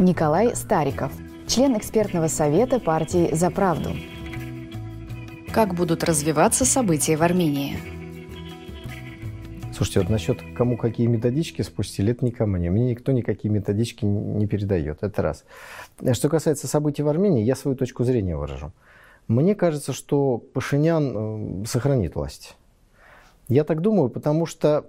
Николай Стариков, член экспертного совета партии «За правду». Как будут развиваться события в Армении? Слушайте, вот насчет кому какие методички спустили, это не ко мне. Мне никто никакие методички не передает. Это раз. Что касается событий в Армении, я свою точку зрения выражу. Мне кажется, что Пашинян сохранит власть. Я так думаю, потому что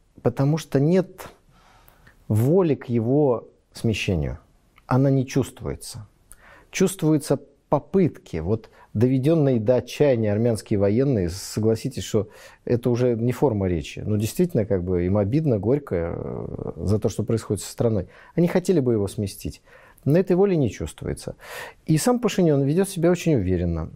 нет воли к его смещению. Она не чувствуется. Чувствуются попытки. Вот доведенные до отчаяния армянские военные, согласитесь, что это уже не форма речи. Но действительно, им обидно, горько за то, что происходит со страной. Они хотели бы его сместить. Но этой воли не чувствуется. И сам Пашинян ведет себя очень уверенно.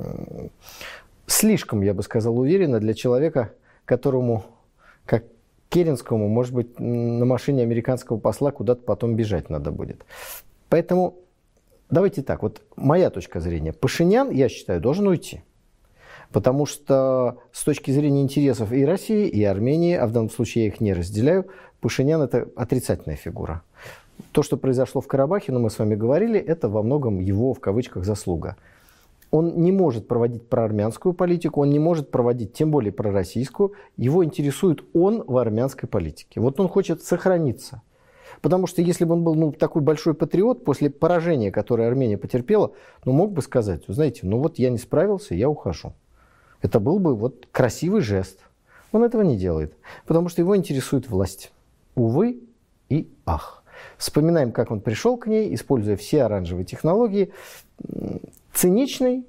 Слишком, я бы сказал, уверенно для человека, которому, как Керенскому, может быть, на машине американского посла куда-то потом бежать надо будет. Поэтому давайте так, вот моя точка зрения. Пашинян, я считаю, должен уйти. Потому что с точки зрения интересов и России, и Армении, а в данном случае я их не разделяю, Пашинян – это отрицательная фигура. То, что произошло в Карабахе, мы с вами говорили, это во многом его, в кавычках, заслуга. Он не может проводить проармянскую политику, он не может проводить, тем более пророссийскую. Его интересует он в армянской политике. Вот он хочет сохраниться. Потому что если бы он был такой большой патриот, после поражения, которое Армения потерпела, мог бы сказать, знаете, я не справился, я ухожу. Это был бы красивый жест. Он этого не делает, потому что его интересует власть. Увы и ах. Вспоминаем, как он пришел к ней, используя все оранжевые технологии. Циничный,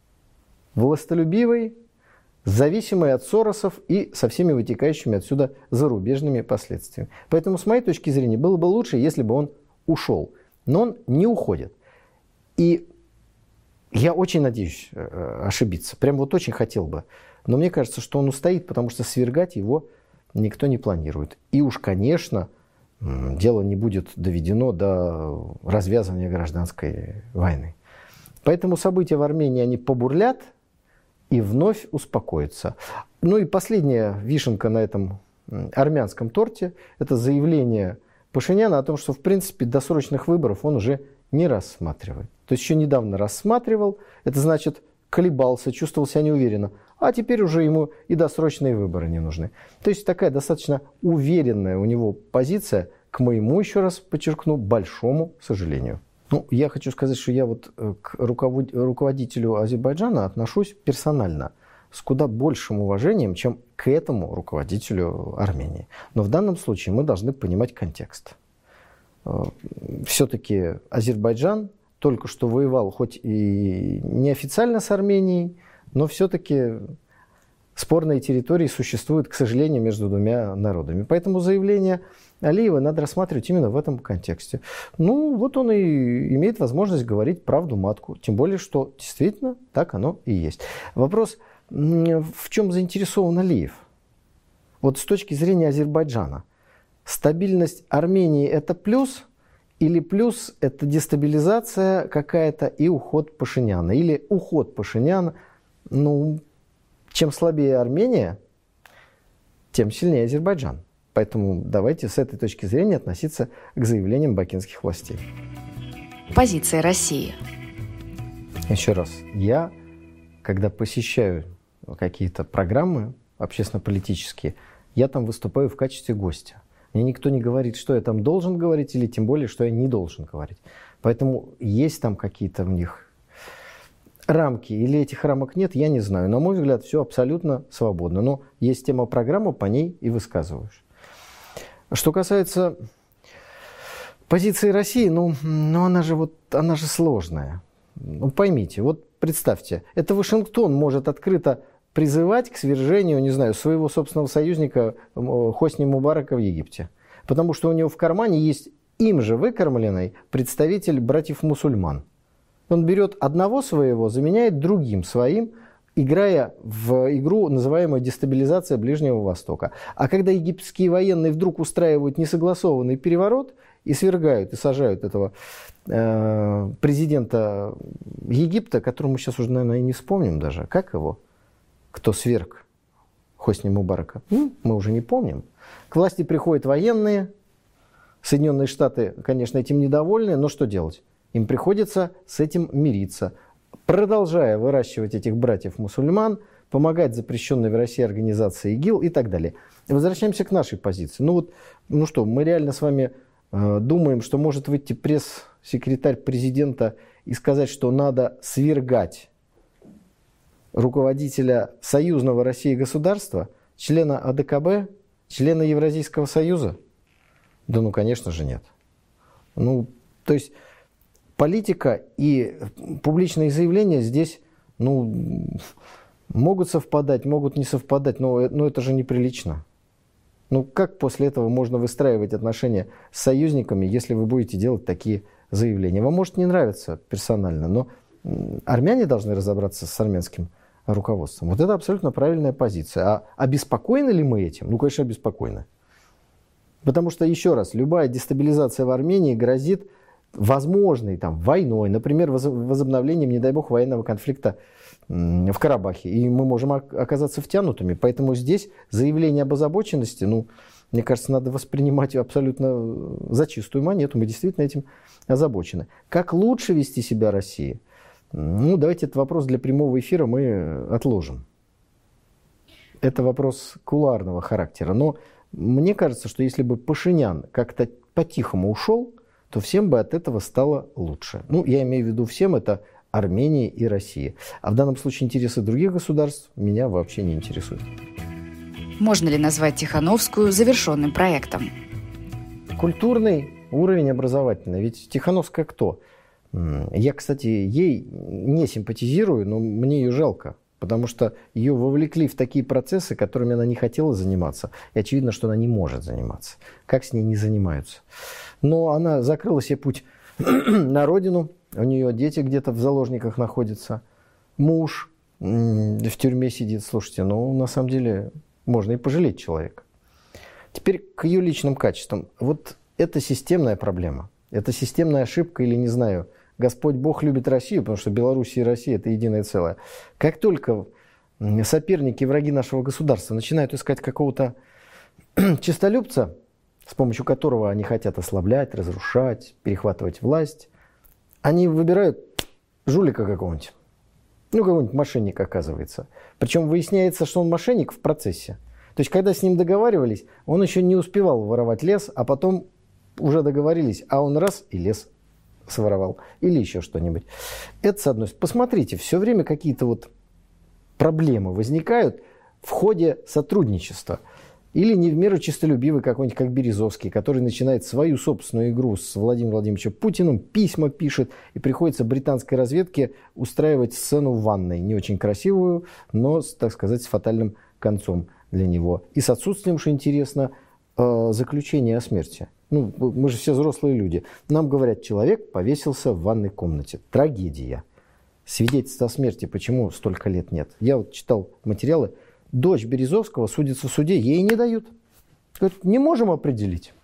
властолюбивый, зависимый от Соросов и со всеми вытекающими отсюда зарубежными последствиями. Поэтому, с моей точки зрения, было бы лучше, если бы он ушел. Но он не уходит. И я очень надеюсь ошибиться. Прям очень хотел бы. Но мне кажется, что он устоит, потому что свергать его никто не планирует. И уж, конечно, дело не будет доведено до развязывания гражданской войны. Поэтому события в Армении, они побурлят и вновь успокоятся. И последняя вишенка на этом армянском торте – это заявление Пашиняна о том, что, в принципе, досрочных выборов он уже не рассматривает. То есть еще недавно рассматривал, это значит, колебался, чувствовал себя неуверенно, а теперь уже ему и досрочные выборы не нужны. То есть такая достаточно уверенная у него позиция, к моему, еще раз подчеркну, большому сожалению. Я хочу сказать, что я к руководителю Азербайджана отношусь персонально с куда большим уважением, чем к этому руководителю Армении. Но в данном случае мы должны понимать контекст. Все-таки Азербайджан только что воевал, хоть и неофициально с Арменией, но все-таки спорные территории существуют, к сожалению, между двумя народами. Поэтому заявление Алиева надо рассматривать именно в этом контексте. Он и имеет возможность говорить правду матку. Тем более, что действительно так оно и есть. Вопрос, в чем заинтересован Алиев? С точки зрения Азербайджана. Стабильность Армении – это плюс? Или плюс – это дестабилизация какая-то и уход Пашиняна? Или уход Пашиняна, чем слабее Армения, тем сильнее Азербайджан. Поэтому давайте с этой точки зрения относиться к заявлениям бакинских властей. Позиция России. Еще раз, я, когда посещаю какие-то программы общественно-политические, я там выступаю в качестве гостя. Мне никто не говорит, что я там должен говорить, или тем более, что я не должен говорить. Поэтому есть там какие-то в них рамки, или этих рамок нет, я не знаю. На мой взгляд, все абсолютно свободно. Но есть тема программы, по ней и высказываешь. Что касается позиции России, она же сложная. Поймите, представьте, это Вашингтон может открыто призывать к свержению, своего собственного союзника Хосни Мубарака в Египте. Потому что у него в кармане есть им же выкормленный представитель братьев-мусульман. Он берет одного своего, заменяет другим своим, играя в игру, называемую дестабилизация Ближнего Востока. А когда египетские военные вдруг устраивают несогласованный переворот и свергают, и сажают этого президента Египта, которого мы сейчас уже, наверное, и не вспомним даже, как его, кто сверг Хосни Мубарака, мы уже не помним. К власти приходят военные, Соединенные Штаты, конечно, этим недовольны, но что делать? Им приходится с этим мириться, продолжая выращивать этих братьев-мусульман, помогать запрещенной в России организации ИГИЛ и так далее. Возвращаемся к нашей позиции. Ну что, мы реально с вами думаем, что может выйти пресс-секретарь президента и сказать, что надо свергать руководителя союзного России государства, члена АДКБ, члена Евразийского союза? Да ну, конечно же, нет. Ну, то есть политика и публичные заявления здесь, ну, могут совпадать, могут не совпадать, но это же неприлично. Ну, как после этого можно выстраивать отношения с союзниками, если вы будете делать такие заявления? Вам может не нравиться персонально, но армяне должны разобраться с армянским руководством. Вот это абсолютно правильная позиция. А обеспокоены ли мы этим? Ну, конечно, обеспокоены. Потому что, еще раз, любая дестабилизация в Армении грозит возможной войной, например, возобновлением, не дай бог, военного конфликта в Карабахе. И мы можем оказаться втянутыми. Поэтому здесь заявление об озабоченности, мне кажется, надо воспринимать абсолютно за чистую монету. Мы действительно этим озабочены. Как лучше вести себя России? Давайте этот вопрос для прямого эфира мы отложим. Это вопрос кулуарного характера. Но мне кажется, что если бы Пашинян как-то по-тихому ушел, то всем бы от этого стало лучше. Я имею в виду всем, это Армения и Россия. А в данном случае интересы других государств меня вообще не интересуют. Можно ли назвать Тихановскую завершенным проектом? Культурный уровень образовательный. Ведь Тихановская кто? Я, кстати, ей не симпатизирую, но мне ее жалко. Потому что ее вовлекли в такие процессы, которыми она не хотела заниматься. И очевидно, что она не может заниматься. Как с ней не занимаются? Но она закрыла себе путь на родину. У нее дети где-то в заложниках находятся. Муж в тюрьме сидит. Слушайте, на самом деле можно и пожалеть человека. Теперь к ее личным качествам. Вот это системная проблема. Это системная ошибка или, не знаю, Господь Бог любит Россию, потому что Беларусь и Россия – это единое целое. Как только соперники и враги нашего государства начинают искать какого-то честолюбца, с помощью которого они хотят ослаблять, разрушать, перехватывать власть, они выбирают жулика какого-нибудь. Какой-нибудь мошенник оказывается. Причем выясняется, что он мошенник в процессе. То есть, когда с ним договаривались, он еще не успевал воровать лес, а потом уже договорились, а он раз и лес своровал. Или еще что-нибудь. Это с одной стороны. Посмотрите, все время какие-то проблемы возникают в ходе сотрудничества. Или не в меру честолюбивый какой-нибудь, как Березовский, который начинает свою собственную игру с Владимиром Владимировичем Путиным, письма пишет, и приходится британской разведке устраивать сцену в ванной. Не очень красивую, но, так сказать, с фатальным концом для него. И с отсутствием, что интересно, заключения о смерти. Мы же все взрослые люди. Нам говорят, человек повесился в ванной комнате. Трагедия. Свидетельство о смерти, почему столько лет нет? Я читал материалы. Дочь Березовского судится в суде, ей не дают. Говорят, не можем определить.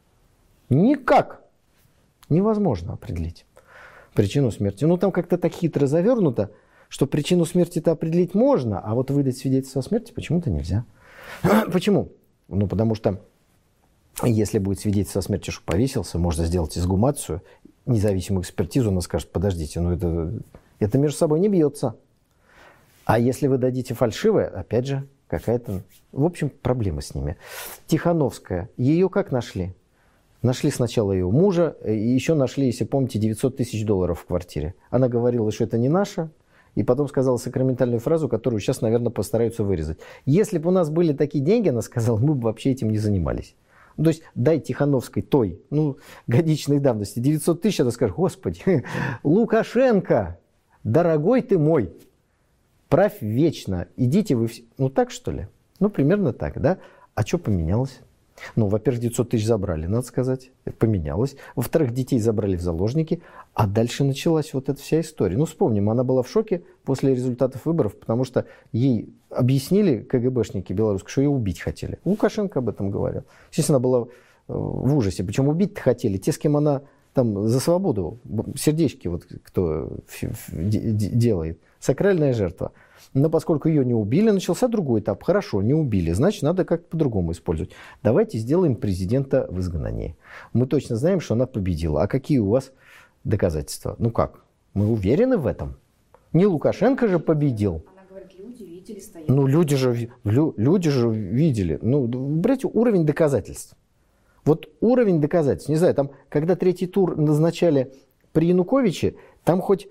Никак. Невозможно определить причину смерти. Там как-то так хитро завернуто, что причину смерти-то определить можно, а вот выдать свидетельство о смерти почему-то нельзя. Почему? Потому что если будет свидетельство о смерти, что повесился, можно сделать эксгумацию, независимую экспертизу, она скажет, подождите, это между собой не бьется. А если вы дадите фальшивое, опять же, какая-то... В общем, проблема с ними. Тихановская, ее как нашли? Нашли сначала ее мужа, и еще нашли, если помните, $900 тысяч в квартире. Она говорила, что это не наша, и потом сказала сакраментальную фразу, которую сейчас, наверное, постараются вырезать. Если бы у нас были такие деньги, она сказала, мы бы вообще этим не занимались. То есть дай Тихановской той, годичной давности 900 тысяч, она скажет, господи, Лукашенко, дорогой ты мой, правь вечно, идите вы все. Так что ли? Примерно так, да? А что поменялось? Во-первых, 900 тысяч забрали, надо сказать, это поменялось. Во-вторых, детей забрали в заложники, а дальше началась вот эта вся история. Вспомним, она была в шоке после результатов выборов, потому что ей объяснили КГБшники белорусские, что ее убить хотели. Лукашенко об этом говорил. Естественно, она была в ужасе. Причем убить-то хотели те, с кем она за свободу, сердечки кто делает. сакральная жертва. Но поскольку ее не убили, начался другой этап. Хорошо, не убили, значит, надо как-то по-другому использовать. Давайте сделаем президента в изгнании. Мы точно знаем, что она победила. А какие у вас доказательства? Ну как? Мы уверены в этом? Не Лукашенко же победил. Она говорит, люди видели, стояли. Ну, люди же видели. Ну, брать уровень доказательств. Вот уровень доказательств. Не знаю, там, когда третий тур назначали при Януковиче, там хоть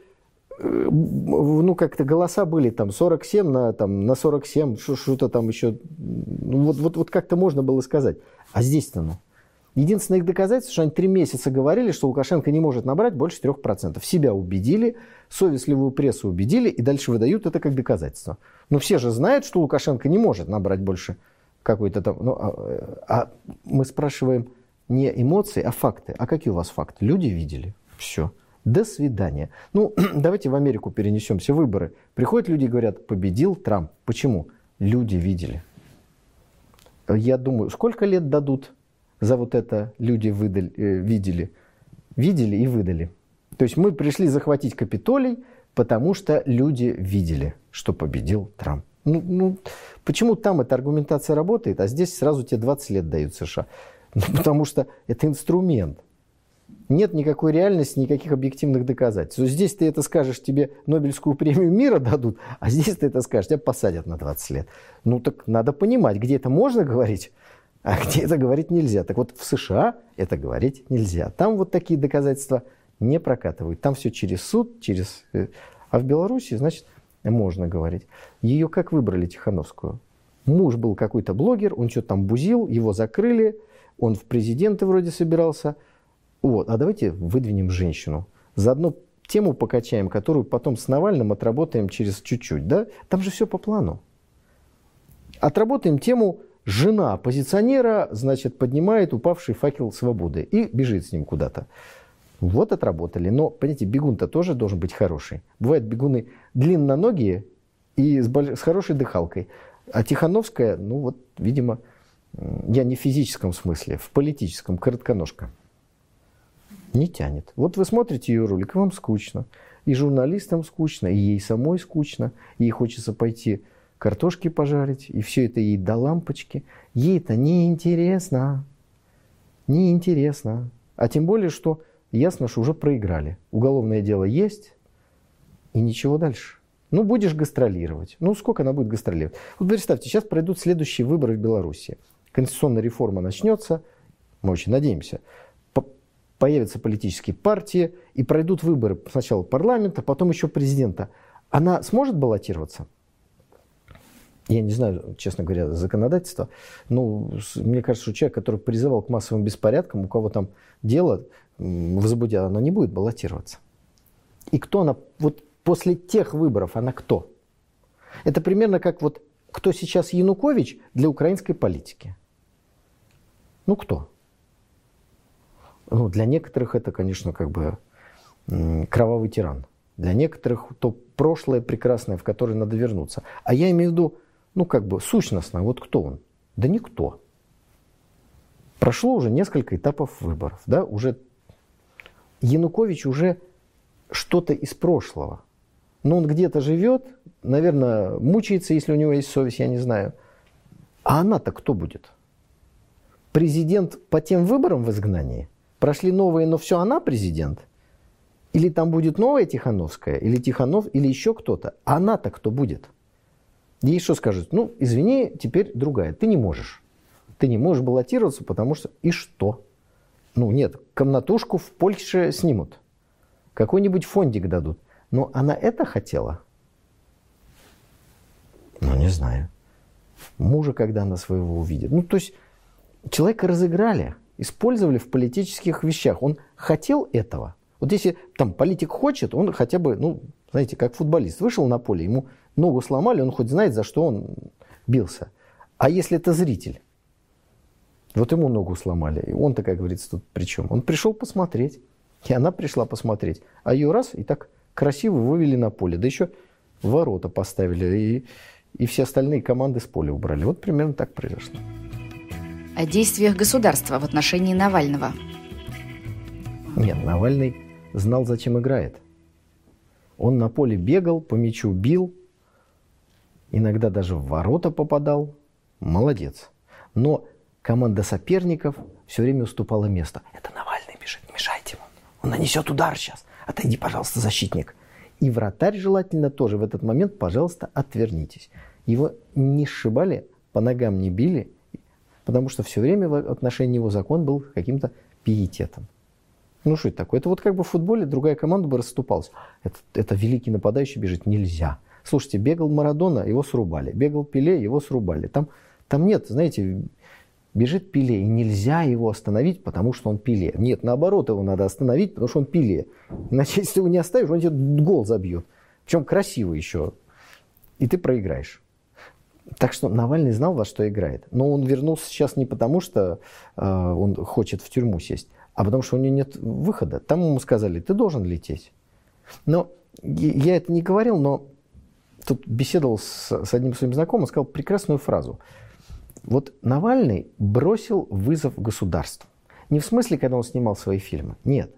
ну, как-то голоса были там 47 на 47, что-то там еще. Ну, вот как-то можно было сказать. А здесь-то ну. Единственное их доказательство, что они 3 месяца говорили, что Лукашенко не может набрать больше 3%. Себя убедили, совестливую прессу убедили, и дальше выдают это как доказательство. Но все же знают, что Лукашенко не может набрать больше какой-то там. Ну, а мы спрашиваем не эмоции, а факты. А какие у вас факты? Люди видели. Все. До свидания. Ну, давайте в Америку перенесемся. Выборы. Приходят люди и говорят, победил Трамп. Почему? Люди видели. Я думаю, сколько лет дадут за вот это люди видели? Видели и выдали. То есть мы пришли захватить Капитолий, потому что люди видели, что победил Трамп. Ну, почему там эта аргументация работает, а здесь сразу тебе 20 лет дают США? Ну, потому что это инструмент. Нет никакой реальности, никаких объективных доказательств. Здесь ты это скажешь, тебе Нобелевскую премию мира дадут, а здесь ты это скажешь, тебя посадят на 20 лет. Ну так надо понимать, где это можно говорить, а где это говорить нельзя. Так вот в США это говорить нельзя. Там вот такие доказательства не прокатывают. Там все через суд, через... А в Беларуси, значит, можно говорить. Ее как выбрали, Тихановскую? Муж был какой-то блогер, он что-то там бузил, его закрыли, он в президенты вроде собирался. Вот. А давайте выдвинем женщину. Заодно тему покачаем, которую потом с Навальным отработаем через чуть-чуть. Да? Там же все по плану. Отработаем тему «Жена оппозиционера, значит, поднимает упавший факел свободы» и бежит с ним куда-то. Вот отработали. Но, понимаете, бегун-то тоже должен быть хороший. Бывают бегуны длинноногие и с хорошей дыхалкой. А Тихановская, ну вот, видимо, я не в физическом смысле, в политическом, коротконожка. Не тянет. Вот вы смотрите ее ролик, и вам скучно. И журналистам скучно, и ей самой скучно. Ей хочется пойти картошки пожарить, и все это ей до лампочки. Ей это неинтересно. Неинтересно. А тем более, что ясно, что уже проиграли. Уголовное дело есть, и ничего дальше. Ну, будешь гастролировать. Ну, сколько она будет гастролировать? Вот представьте, сейчас пройдут следующие выборы в Беларуси. Конституционная реформа начнется, мы очень надеемся. Появятся политические партии, и пройдут выборы сначала парламента, потом еще президента. Она сможет баллотироваться? Я не знаю, честно говоря, законодательство. Ну, мне кажется, что человек, который призывал к массовым беспорядкам, у кого там дело возбудят, она не будет баллотироваться. И кто она? Вот после тех выборов она кто? Это примерно как вот кто сейчас Янукович для украинской политики. Ну, кто? Ну, для некоторых это, конечно, как бы кровавый тиран. Для некоторых то прошлое прекрасное, в которое надо вернуться. А я имею в виду, ну, как бы сущностно, вот кто он? Да никто. Прошло уже несколько этапов выборов. Да? Уже Янукович уже что-то из прошлого. Но он где-то живет, наверное, мучается, если у него есть совесть, я не знаю. А она-то кто будет? Президент по тем выборам в изгнании? Прошли новые, но все она президент? Или там будет новая Тихановская, или Тиханов, или еще кто-то? А она-то кто будет? Ей что скажут? Ну, извини, теперь другая. Ты не можешь. Ты не можешь баллотироваться, потому что... И что? Ну, нет, комнатушку в Польше снимут. Какой-нибудь фондик дадут. Но она это хотела? Ну, не знаю. Мужа, когда она своего увидит. Ну, то есть, человека разыграли, использовали в политических вещах. Он хотел этого. Вот если там политик хочет, он хотя бы, ну, знаете, как футболист. Вышел на поле, ему ногу сломали, он хоть знает, за что он бился. А если это зритель? Вот ему ногу сломали. И он-то, как говорится, тут при чем? Он пришел посмотреть. И она пришла посмотреть. А ее раз и так красиво вывели на поле. Да еще ворота поставили. И все остальные команды с поля убрали. Вот примерно так произошло. О действиях государства в отношении Навального. Нет, Навальный знал, зачем играет. Он на поле бегал, по мячу бил, иногда даже в ворота попадал. Молодец. Но команда соперников все время уступала место. Это Навальный бежит, мешайте ему. Он нанесет удар сейчас. Отойди, пожалуйста, защитник. И вратарь желательно тоже в этот момент, пожалуйста, отвернитесь. Его не сшибали, по ногам не били, потому что все время в отношении него закон был каким-то пиететом. Ну что это такое? Это вот как бы в футболе другая команда бы расступалась. Это великий нападающий бежит, нельзя. Слушайте, бегал Марадона, его срубали. Бегал Пеле, его срубали. Там нет, знаете, бежит Пеле, и нельзя его остановить, потому что он Пеле. Нет, наоборот, его надо остановить, потому что он Пеле. Иначе, если его не оставишь, он тебе гол забьет. Причем красивый еще. И ты проиграешь. Так что Навальный знал, во что играет. Но он вернулся сейчас не потому, что он хочет в тюрьму сесть, а потому что у него нет выхода. Там ему сказали, ты должен лететь. Но я это не говорил, но тут беседовал с одним своим знакомым, сказал прекрасную фразу. Вот Навальный бросил вызов государству. Не в смысле, когда он снимал свои фильмы. Нет.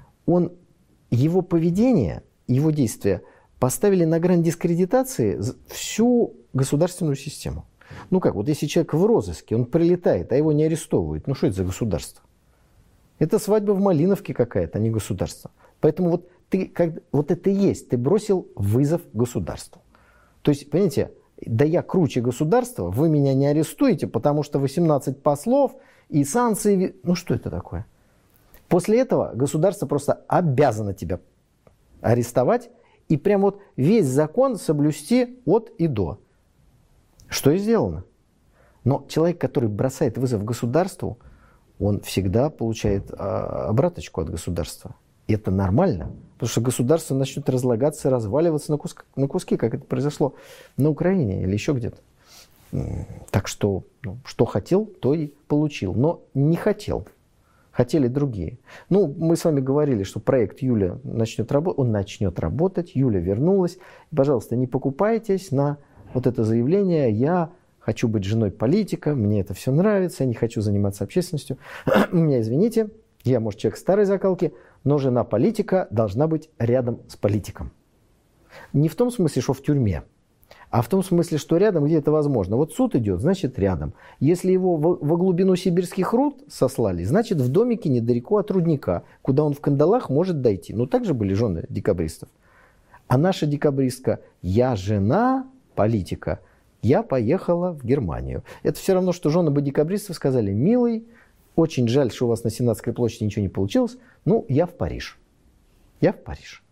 Его поведение, его действия поставили на грань дискредитации всю государственную систему. Ну как, вот если человек в розыске, он прилетает, а его не арестовывают, ну что это за государство? Это свадьба в Малиновке какая-то, а не государство. Поэтому вот это и есть, ты бросил вызов государству. То есть, понимаете, да я круче государства, вы меня не арестуете, потому что 18 послов и санкции. Ну что это такое? После этого государство просто обязано тебя арестовать и прям вот весь закон соблюсти от и до. Что и сделано. Но человек, который бросает вызов государству, он всегда получает обраточку от государства. И это нормально, потому что государство начнет разлагаться, разваливаться на куски, как это произошло на Украине или еще где-то. Так что, что хотел, то и получил. Но не хотел. Хотели другие. Мы с вами говорили, что проект Юля начнет работать. Он начнет работать. Юля вернулась. Пожалуйста, не покупайтесь на вот это заявление. Я хочу быть женой политика, мне это все нравится, я не хочу заниматься общественностью. Меня извините, я, может, человек старой закалки, но жена политика должна быть рядом с политиком. Не в том смысле, что в тюрьме, а в том смысле, что рядом, где это возможно. Вот суд идет, значит рядом. Если его во глубину сибирских руд сослали, значит в домике недалеко от рудника, куда он в кандалах может дойти. Так же были жены декабристов. А наша декабристка, я жена политика, я поехала в Германию. Это все равно, что жены бы декабристов сказали, милый, очень жаль, что у вас на Сенатской площади ничего не получилось, я в Париж. Я в Париж.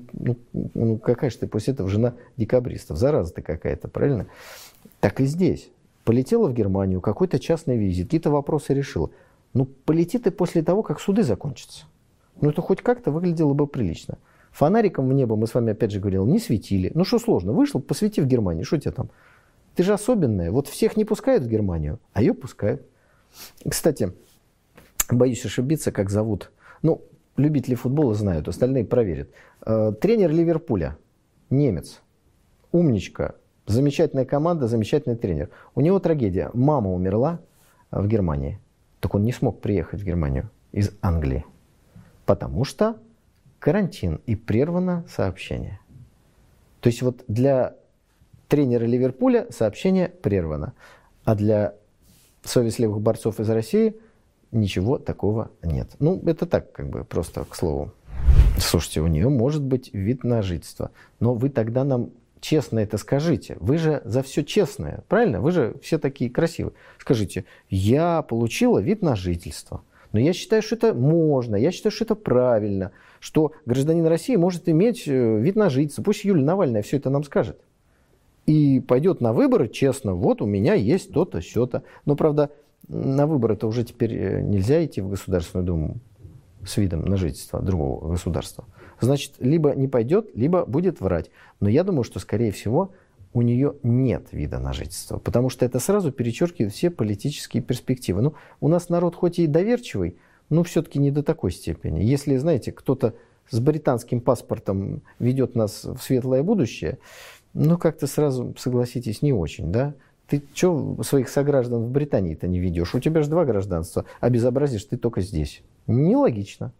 Какая же ты после этого жена декабристов? Зараза ты какая-то, правильно? Так и здесь. Полетела в Германию, какой-то частный визит, какие-то вопросы решила. Полети ты после того, как суды закончатся. Это хоть как-то выглядело бы прилично. Фонариком в небо, мы с вами опять же говорили, не светили. Что сложно? Вышел, посвети в Германии, что тебе там? Ты же особенная. Вот всех не пускают в Германию, а ее пускают. Кстати, боюсь ошибиться, как зовут. Любители футбола знают, остальные проверят. Тренер Ливерпуля, немец, умничка, замечательная команда, замечательный тренер. У него трагедия. Мама умерла в Германии. Так он не смог приехать в Германию из Англии. Потому что карантин и прервано сообщение. То есть вот для тренера Ливерпуля сообщение прервано. А для совестливых борцов из России ничего такого нет. Это так, просто к слову. Слушайте, у нее может быть вид на жительство. Но вы тогда нам честно это скажите. Вы же за все честное, правильно? Вы же все такие красивые. Скажите, я получила вид на жительство. Но я считаю, что это можно, я считаю, что это правильно, что гражданин России может иметь вид на жительство. Пусть Юлия Навальная все это нам скажет. И пойдет на выборы честно, вот у меня есть то-то, сё-то. Но, правда, на выборы-то уже теперь нельзя идти в Государственную Думу с видом на жительство другого государства. Значит, либо не пойдет, либо будет врать. Но я думаю, что, скорее всего, у нее нет вида на жительство. Потому что это сразу перечеркивает все политические перспективы. У нас народ хоть и доверчивый, но все-таки не до такой степени. Если, знаете, кто-то с британским паспортом ведет нас в светлое будущее, как-то сразу, согласитесь, не очень, да? Ты что своих сограждан в Британии-то не ведешь? У тебя же 2 гражданства, а безобразишь ты только здесь. Нелогично.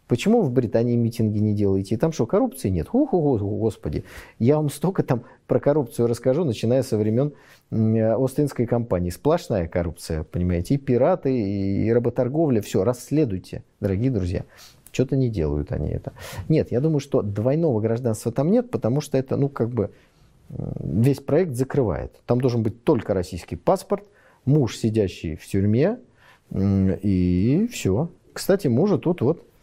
Почему в Британии митинги не делаете? И там что, коррупции нет? Господи, я вам столько там про коррупцию расскажу, начиная со времен Ост-Индской компании. Сплошная коррупция, понимаете, и пираты, и работорговля, все, расследуйте, дорогие друзья. Что-то не делают они это. Нет, я думаю, что двойного гражданства там нет, потому что это, весь проект закрывает. Там должен быть только российский паспорт, муж, сидящий в тюрьме, и все. Кстати, мужа тут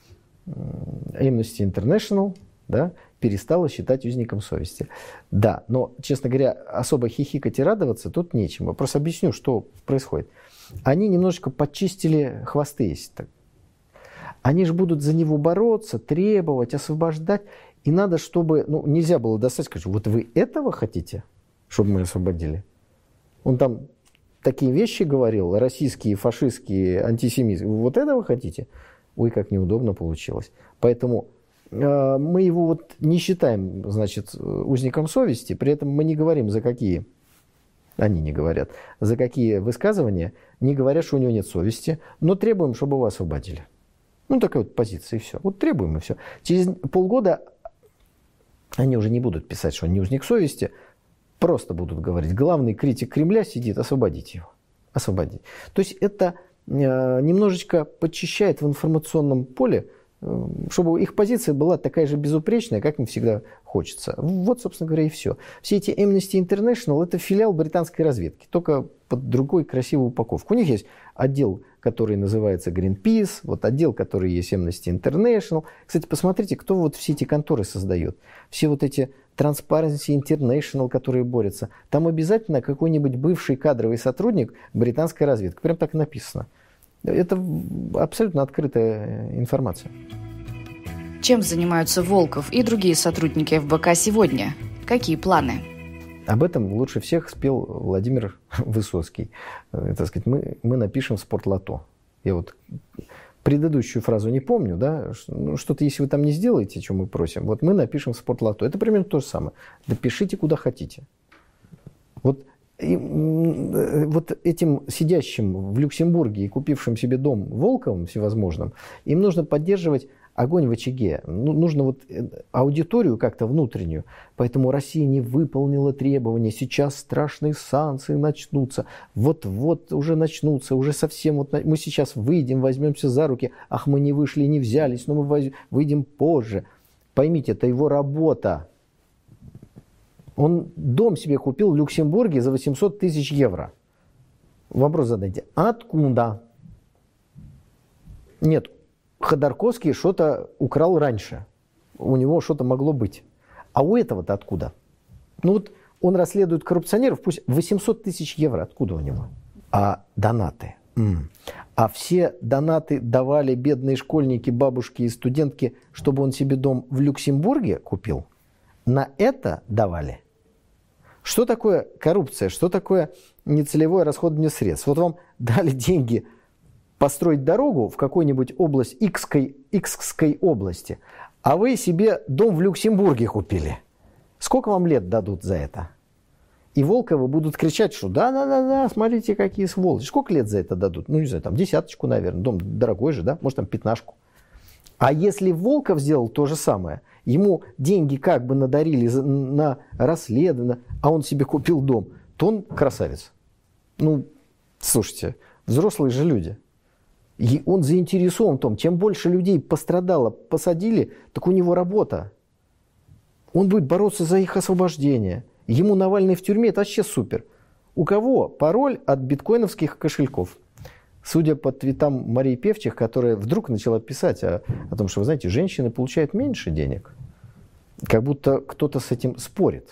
Amnesty International, да, перестала считать узником совести. Да, но, честно говоря, особо хихикать и радоваться тут нечем. Я просто объясню, что происходит. Они немножечко подчистили хвосты, если так. Они же будут за него бороться, требовать, освобождать. И надо, чтобы... нельзя было достать, сказать, вот вы этого хотите, чтобы мы освободили? Он там такие вещи говорил, российские, фашистские, антисемитские. Вот этого хотите? Ой, как неудобно получилось. Поэтому мы его не считаем, узником совести, при этом мы не говорим, за какие, они не говорят, за какие высказывания, не говорят, что у него нет совести, но требуем, чтобы его освободили. Такая позиция, и все. Требуем, и все. Через полгода они уже не будут писать, что он не узник совести, просто будут говорить, главный критик Кремля сидит, освободите его. Освободить. То есть это немножечко подчищает в информационном поле, чтобы их позиция была такая же безупречная, как им всегда хочется. Вот, собственно говоря, и все. Все эти Amnesty International – это филиал британской разведки, только под другой красивой упаковкой. У них есть отдел, который называется Greenpeace, отдел, который есть Amnesty International. Кстати, посмотрите, кто все эти конторы создает. Все эти Transparency International, которые борются. Там обязательно какой-нибудь бывший кадровый сотрудник британской разведки. Прям так и написано. Это абсолютно открытая информация. Чем занимаются Волков и другие сотрудники ФБК сегодня? Какие планы? Об этом лучше всех спел Владимир Высоцкий. Так сказать, мы напишем в Спортлото. Я предыдущую фразу не помню, да, что-то, если вы там не сделаете, что мы просим, мы напишем в Спортлото. Это примерно то же самое. Напишите куда хотите. Этим сидящим в Люксембурге и купившим себе дом Волковым всевозможным, им нужно поддерживать огонь в очаге. Нужно аудиторию как-то внутреннюю. Поэтому Россия не выполнила требования. Сейчас страшные санкции начнутся. Вот уже начнутся. Уже совсем мы сейчас выйдем, возьмемся за руки. Ах, мы не вышли, не взялись, но мы выйдем позже. Поймите, это его работа. Он дом себе купил в Люксембурге за 800 тысяч евро. Вопрос задайте. Откуда? Нет, Ходорковский что-то украл раньше. У него что-то могло быть. А у этого-то откуда? Он расследует коррупционеров, пусть 800 тысяч евро. Откуда у него? А донаты? А все донаты давали бедные школьники, бабушки и студентки, чтобы он себе дом в Люксембурге купил? На это давали? Что такое коррупция? Что такое нецелевое расходование средств? Вам дали деньги построить дорогу в какой-нибудь область, Икской области, а вы себе дом в Люксембурге купили. Сколько вам лет дадут за это? И Волковы будут кричать, что да, смотрите, какие сволочи. Сколько лет за это дадут? Не знаю, 10, наверное. Дом дорогой же, да? Может, 15. А если Волков сделал то же самое, ему деньги как бы надарили на расследование, а он себе купил дом, то он красавец. Слушайте, взрослые же люди. И он заинтересован в том, чем больше людей пострадало, посадили, так у него работа. Он будет бороться за их освобождение. Ему Навальный в тюрьме, это вообще супер. У кого пароль от биткоиновских кошельков? Судя по твитам Марии Певчих, которая вдруг начала писать о том, что, вы знаете, женщины получают меньше денег. Как будто кто-то с этим спорит.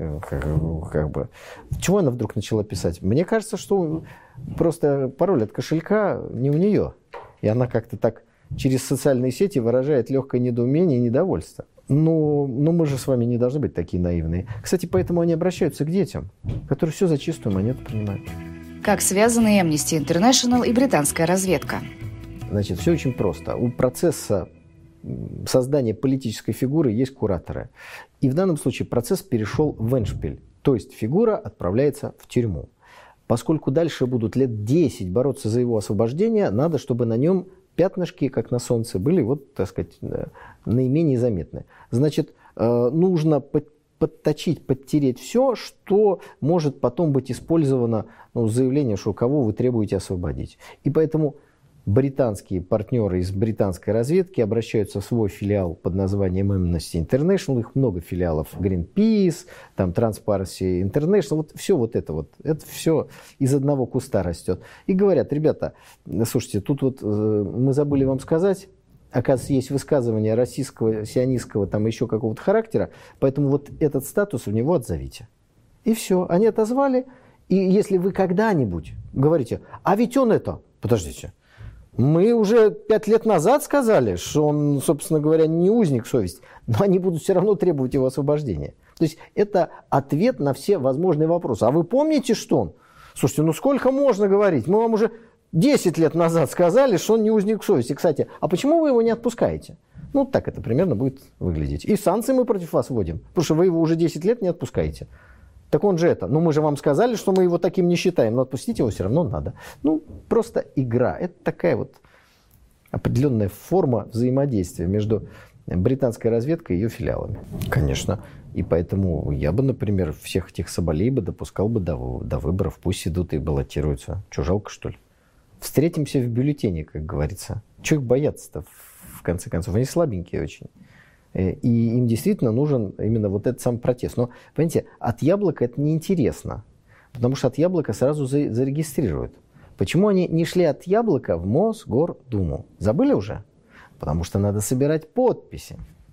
Чего она вдруг начала писать? Мне кажется, что просто пароль от кошелька не у нее. И она как-то так через социальные сети выражает легкое недоумение и недовольство. Но мы же с вами не должны быть такие наивные. Кстати, поэтому они обращаются к детям, которые все за чистую монету принимают. Как связаны Amnesty International и британская разведка? Значит, все очень просто. У процесса создания политической фигуры есть кураторы. И в данном случае процесс перешел в эндшпиль. То есть фигура отправляется в тюрьму. Поскольку дальше будут лет 10 бороться за его освобождение, надо, чтобы на нем пятнышки, как на солнце, были вот, так сказать, наименее заметны. Значит, нужно подточить, подтереть все, что может потом быть использовано в заявлении, что кого вы требуете освободить. И поэтому британские партнеры из британской разведки обращаются в свой филиал под названием Amnesty International. Их много филиалов. Greenpeace, там Transparency International. Вот все это все из одного куста растет. И говорят: ребята, слушайте, тут вот мы забыли вам сказать, оказывается, есть высказывание российского, сионистского, там еще какого-то характера, поэтому вот этот статус в него отзовите. И все. Они отозвали. И если вы когда-нибудь говорите: а ведь он это... Подождите. Мы уже 5 лет назад сказали, что он, собственно говоря, не узник совести, но они будут все равно требовать его освобождения. То есть это ответ на все возможные вопросы. А вы помните, что он? Слушайте, ну сколько можно говорить? Мы вам уже 10 лет назад сказали, что он не узник совести. Кстати, а почему вы его не отпускаете? Ну, так это примерно будет выглядеть. И санкции мы против вас вводим, потому что вы его уже 10 лет не отпускаете. Так он же это. Ну, мы же вам сказали, что мы его таким не считаем, но отпустить его все равно надо. Ну, просто игра. Это такая вот определенная форма взаимодействия между британской разведкой и ее филиалами. Конечно. И поэтому я бы, например, всех этих соболей бы допускал бы до выборов. Пусть идут и баллотируются. Что, жалко, что ли? Встретимся в бюллетене, как говорится. Чего их бояться-то, в конце концов? Они слабенькие очень. И им действительно нужен именно вот этот сам протест. Но, понимаете, от яблока это неинтересно, потому что от яблока сразу зарегистрируют. Почему они не шли от яблока в Мосгордуму? Забыли уже? Потому что надо собирать подписи.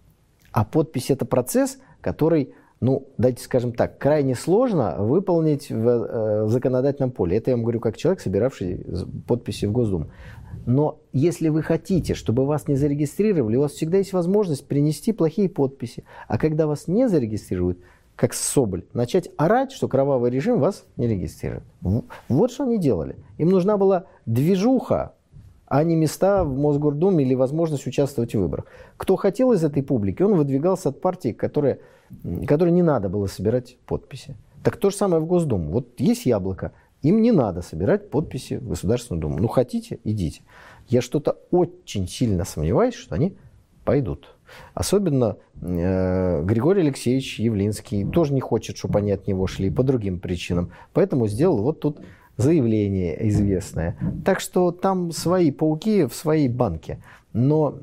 А подпись – это процесс, который, ну, давайте скажем так, крайне сложно выполнить в законодательном поле. Это я вам говорю как человек, собиравший подписи в Госдуму. Но если вы хотите, чтобы вас не зарегистрировали, у вас всегда есть возможность принести плохие подписи. А когда вас не зарегистрируют, как Соболь, начать орать, что кровавый режим вас не регистрирует. Вот что они делали. Им нужна была движуха, а не места в Мосгордуме или возможность участвовать в выборах. Кто хотел из этой публики, он выдвигался от партии, которой не надо было собирать подписи. Так то же самое в Госдуму. Вот есть яблоко. Им не надо собирать подписи в Государственную Думу. Ну, хотите, идите. Я что-то очень сильно сомневаюсь, что они пойдут. Особенно Григорий Алексеевич Явлинский тоже не хочет, чтобы они от него шли по другим причинам. Поэтому сделал вот тут заявление известное. Так что там свои пауки в своей банке. Но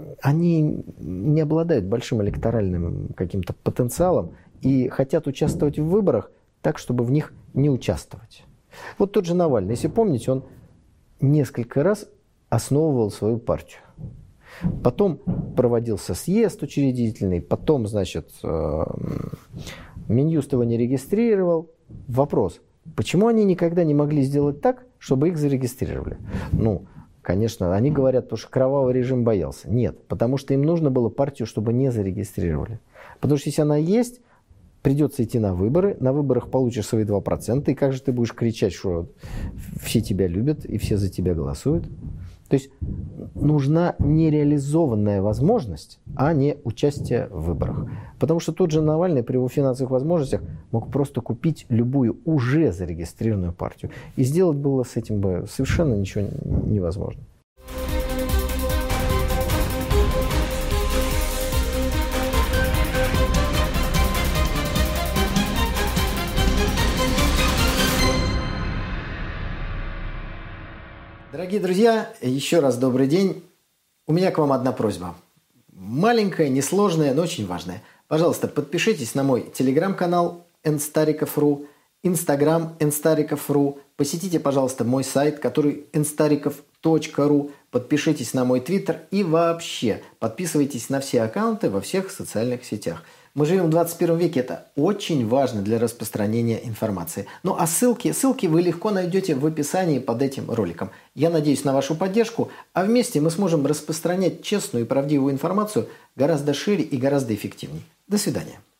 они не обладают большим электоральным каким-то потенциалом и хотят участвовать в выборах так, чтобы в них не участвовать. Вот тот же Навальный, если помните, он несколько раз основывал свою партию. Потом проводился съезд учредительный, потом, значит, Минюст его не регистрировал. Вопрос, почему они никогда не могли сделать так, чтобы их зарегистрировали? Ну, конечно, они говорят, потому что кровавый режим боялся. Нет, потому что им нужно было партию, чтобы не зарегистрировали. Потому что если она есть, придется идти на выборах получишь свои 2%, и как же ты будешь кричать, что все тебя любят и все за тебя голосуют? То есть нужна нереализованная возможность, а не участие в выборах. Потому что тот же Навальный при его финансовых возможностях мог просто купить любую уже зарегистрированную партию. И сделать было с этим бы совершенно ничего невозможно. Дорогие друзья, еще раз добрый день. У меня к вам одна просьба. Маленькая, несложная, но очень важная. Пожалуйста, подпишитесь на мой телеграм-канал nstarikov.ru, инстаграм nstarikov.ru. Посетите, пожалуйста, мой сайт, который nstarikov.ru. Подпишитесь на мой твиттер и вообще подписывайтесь на все аккаунты во всех социальных сетях. Мы живем в 21 веке, это очень важно для распространения информации. Ну а ссылки вы легко найдете в описании под этим роликом. Я надеюсь на вашу поддержку, а вместе мы сможем распространять честную и правдивую информацию гораздо шире и гораздо эффективнее. До свидания.